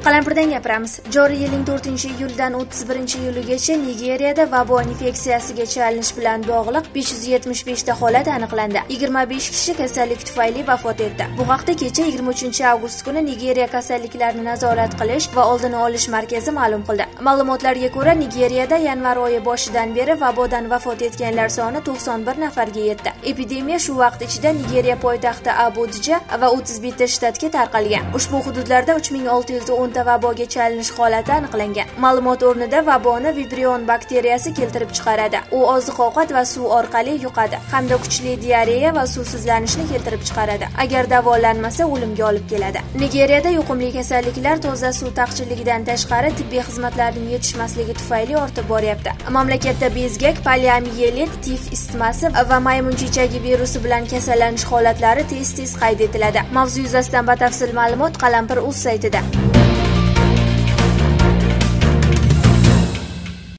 Qalampirdan gapiramiz. Joriy yilning 4-iyuldan 31-iyulgacha Nigeriyada vabo infeksiyasiga chalinish bilan bog'liq 575 ta holat aniqlandi. 25 kishi kasallik tufayli vafot etdi. Bu haqda kecha 23-avgust kuni Nigeriya kasalliklarni nazorat qilish va oldini olish markazi ma'lum qildi. Ma'lumotlarga ko'ra, Nigeriyada yanvar oyi boshidan beri vabodan vafot etganlar soni 91 nafarga yetdi. Epidemiya shu vaqt ichida Nigeriya poytaxti Abuja va 31 ta shtatga tarqalgan. Ushbu hududlarda 3610 ta vaboga chalinish holati aniqlangan. Ma'lumot o'rnida vaboni vibrion bakteriyasi keltirib chiqaradi. U oziq-ovqat va suv orqali yuqadi hamda kuchli diareya va suvsizlanishni keltirib chiqaradi. Agar davolanmasa, o'limga olib keladi. Nigeriyada yuqumli kasalliklar toza suv taqchilligidan tashqari tibbiy xizmatlarning yetishmasligi tufayli ortib boryapti. Mamlakatda bezgak, poliomiyelit, tif isitmasi va maymun chechagi virusi bilan kasallanish holatlari tez qayd etiladi. Mavzu yuzasidan batafsil ma'lumot Qalampir.uz saytida.